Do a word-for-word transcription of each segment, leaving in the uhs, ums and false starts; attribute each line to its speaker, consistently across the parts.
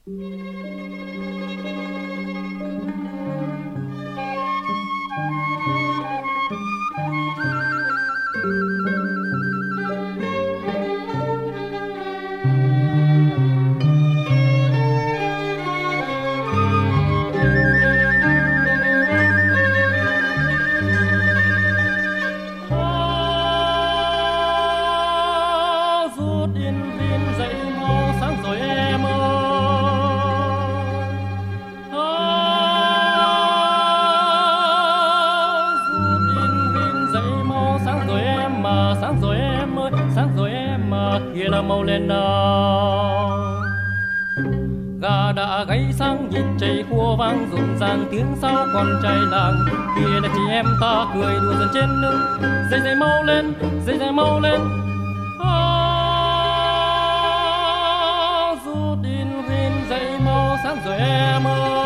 Speaker 1: Sáng rồi em ơi, sáng rồi em mà kia là màu lên nào. Gà đã gáy sáng nhịp chạy khua vang rộn ràng tiếng sao con trai làng. Kia là chị em ta cười đùa dần trên nước. Dây dây mau lên, dây dây mau lên. À, dù tin vin dây mau sáng rồi em ơi.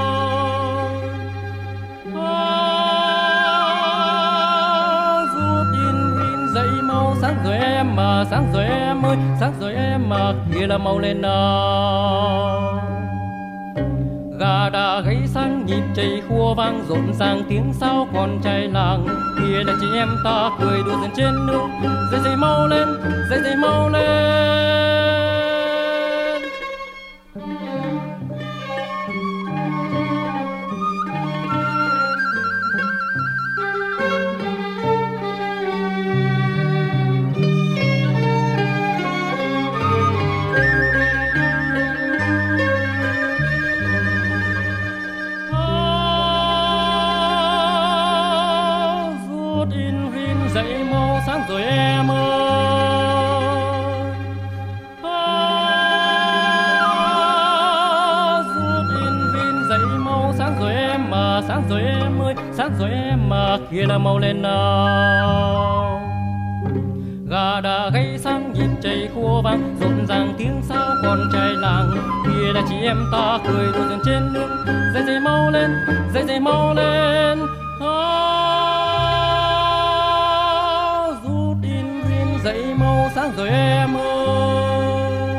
Speaker 1: Sáng rồi em mà, sáng rồi em ơi, sáng rồi em mà kia là mau lên nào. Gà đã gáy sáng nhịp chạy khua vang rộn ràng tiếng sao con trai làng. Kia là chị em ta cười đùa dần trên nước. Dây dây mau lên, dây dây mau lên. Dậy mau sáng rồi em ơi. À, rút in vin dậy mau sáng rồi em mà, sáng rồi em ơi, sáng rồi em mà kia là mau lên nào. Gà đã gáy sáng nhịp chạy khua vang rộn ràng tiếng sao con trai làng. Kia là chị em ta cười đùa dần trên nước. Dây dây mau lên, dây dây mau lên. À, dậy mau sáng rồi em ơi.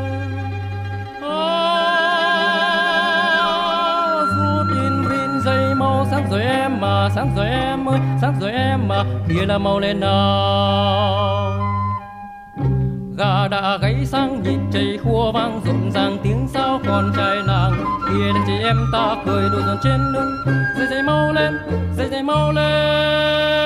Speaker 1: À, rút in vin dậy mau sáng rồi em mà, sáng rồi em ơi, sáng rồi em mà kia là mau lên nào. Gà đã gáy sáng nhịp chạy khua vang rộn ràng tiếng sao con trai làng. Kia là chị em ta cười đùa dần trên nước. Dậy dậy mau lên, dậy dậy mau lên.